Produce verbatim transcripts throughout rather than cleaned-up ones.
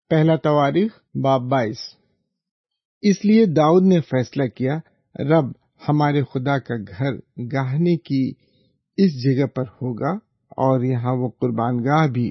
پہلا تواریخ باب بائیس۔ اس لیے داؤد نے فیصلہ کیا، رب ہمارے خدا کا گھر گاہنے کی اس جگہ پر ہوگا، اور یہاں وہ قربان گاہ بھی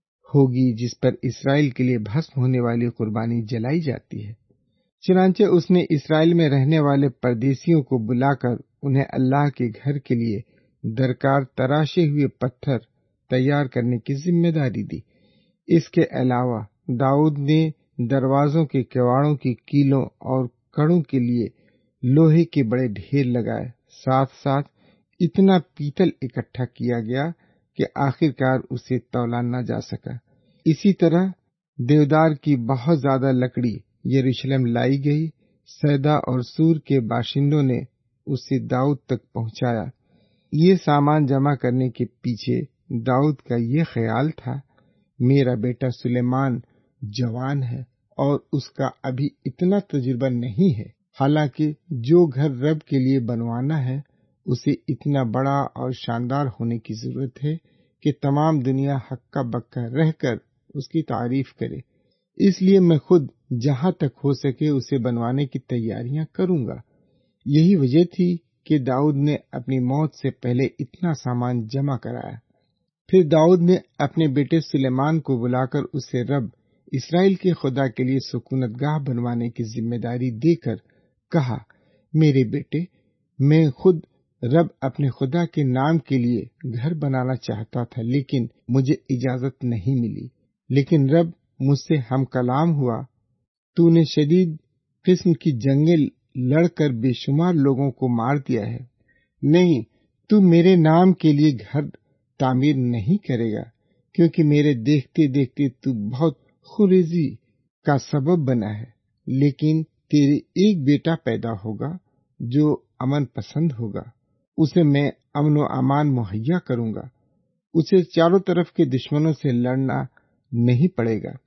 ہوگی جس پر اسرائیل کے لیے بھسم ہونے والی قربانی جلائی جاتی ہے۔ چنانچہ اس نے اسرائیل میں رہنے والے پردیسیوں کو بلا کر انہیں اللہ کے گھر کے لیے درکار تراشے ہوئے پتھر تیار کرنے کی ذمہ داری دی۔ اس کے علاوہ داؤد نے دروازوں کے کواڑوں کی کیلوں اور کڑوں کے لیے لوہے کے بڑے ڈھیر لگائے۔ ساتھ ساتھ اتنا پیتل اکٹھا کیا گیا کہ آخر کار اسے تولا نہ جا سکا۔ اسی طرح دیودار کی بہت زیادہ لکڑی یروشلم لائی گئی۔ سیدا اور سور کے باشندوں نے اسے داؤد تک پہنچایا۔ یہ سامان جمع کرنے کے پیچھے داؤد کا یہ خیال تھا، میرا بیٹا سلیمان جوان ہے اور اس کا ابھی اتنا تجربہ نہیں ہے، حالانکہ جو گھر رب کے لیے بنوانا ہے اسے اتنا بڑا اور شاندار ہونے کی ضرورت ہے کہ تمام دنیا ہکا بکا رہ کر اس کی تعریف کرے۔ اس لیے میں خود جہاں تک ہو سکے اسے بنوانے کی تیاریاں کروں گا۔ یہی وجہ تھی کہ داؤد نے اپنی موت سے پہلے اتنا سامان جمع کرایا۔ پھر داؤد نے اپنے بیٹے سلیمان کو بلا کر اسے رب اسرائیل کے خدا کے لیے سکونت گاہ بنوانے کی ذمہ داری دے کر کہا، میرے بیٹے، میں خود رب اپنے خدا کے نام کے لیے گھر بنانا چاہتا تھا، لیکن مجھے اجازت نہیں ملی۔ لیکن رب مجھ سے ہم کلام ہوا، تو نے شدید قسم کی جنگیں لڑ کر بے شمار لوگوں کو مار دیا ہے۔ نہیں، تو میرے نام کے لیے گھر تعمیر نہیں کرے گا، کیونکہ میرے دیکھتے دیکھتے تو بہت خوریزی کا سبب بنا ہے، لیکن تیرے ایک بیٹا پیدا ہوگا جو امن پسند ہوگا، اسے میں امن و امان مہیا کروں گا، اسے چاروں طرف کے دشمنوں سے لڑنا نہیں پڑے گا۔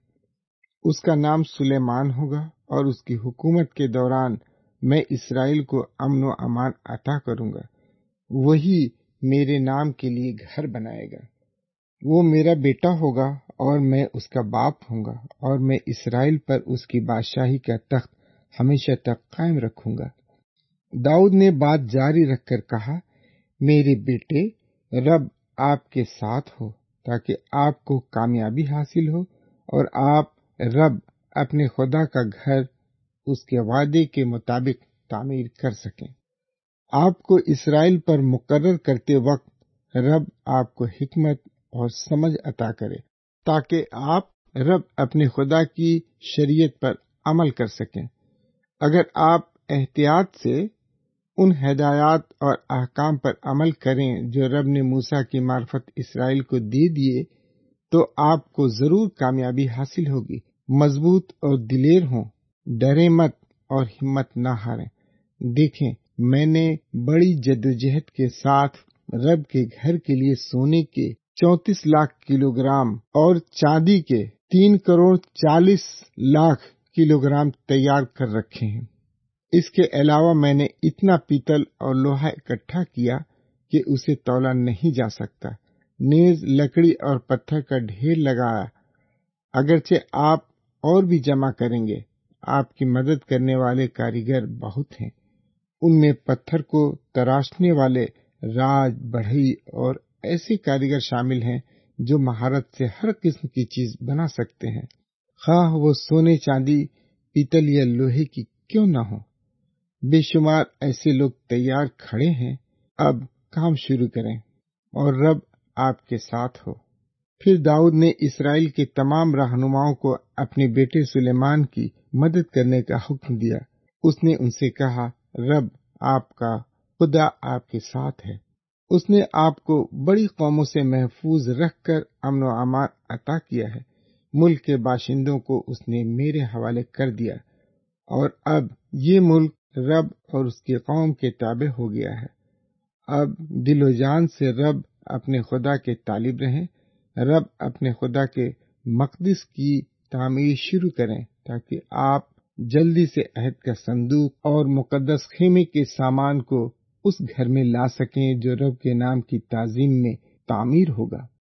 اس کا نام سلیمان ہوگا، اور اس کی حکومت کے دوران میں اسرائیل کو امن و امان عطا کروں گا۔ وہی میرے نام کے لیے گھر بنائے گا۔ وہ میرا بیٹا ہوگا اور میں اس کا باپ ہوں گا، اور میں اسرائیل پر اس کی بادشاہی کا تخت ہمیشہ تک قائم رکھوں گا۔ داؤد نے بات جاری رکھ کر کہا، میرے بیٹے، رب آپ کے ساتھ ہو تاکہ آپ کو کامیابی حاصل ہو، اور آپ رب اپنے خدا کا گھر اس کے وعدے کے مطابق تعمیر کر سکیں۔ آپ کو اسرائیل پر مقرر کرتے وقت رب آپ کو حکمت اور سمجھ عطا کرے، تاکہ آپ رب اپنے خدا کی شریعت پر عمل کر سکیں۔ اگر آپ احتیاط سے ان ہدایات اور احکام پر عمل کریں جو رب نے موسیٰ کی معرفت اسرائیل کو دے دیے، تو آپ کو ضرور کامیابی حاصل ہوگی۔ مضبوط اور دلیر ہوں، ڈریں مت اور ہمت نہ ہاریں۔ دیکھیں، میں نے بڑی جدوجہد کے ساتھ رب کے گھر کے لیے سونے کے چونتیس لاکھ کلو گرام اور چاندی کے تین کروڑ چالیس لاکھ کلو گرام تیار کر رکھے ہیں۔ اس کے علاوہ میں نے اتنا پیتل اور لوہا اکٹھا کیا کہ اسے تولا نہیں جا سکتا، نیز لکڑی اور پتھر کا ڈھیر لگایا۔ اگرچہ آپ اور بھی جمع کریں گے، آپ کی مدد کرنے والے کاریگر بہت ہیں۔ ان میں پتھر کو تراشنے والے، راج، بڑھئی اور ایسے کاریگر شامل ہیں جو مہارت سے ہر قسم کی چیز بنا سکتے ہیں، خواہ وہ سونے، چاندی، پیتل یا لوہے کی کیوں نہ ہو۔ بے شمار ایسے لوگ تیار کھڑے ہیں، اب کام شروع کریں، اور رب آپ کے ساتھ ہو۔ پھر داؤد نے اسرائیل کے تمام رہنماؤں کو اپنے بیٹے سلیمان کی مدد کرنے کا حکم دیا۔ اس نے ان سے کہا، رب آپ کا خدا آپ کے ساتھ ہے۔ اس نے آپ کو بڑی قوموں سے محفوظ رکھ کر امن و امان عطا کیا ہے۔ ملک کے باشندوں کو اس نے میرے حوالے کر دیا، اور اب یہ ملک رب اور اس کی قوم کے تابع ہو گیا ہے۔ اب دل و جان سے رب اپنے خدا کے طالب رہیں، رب اپنے خدا کے مقدس کی تعمیر شروع کریں، تاکہ آپ جلدی سے عہد کا صندوق اور مقدس خیمے کے سامان کو اس گھر میں لا سکیں جو رب کے نام کی تعظیم میں تعمیر ہوگا۔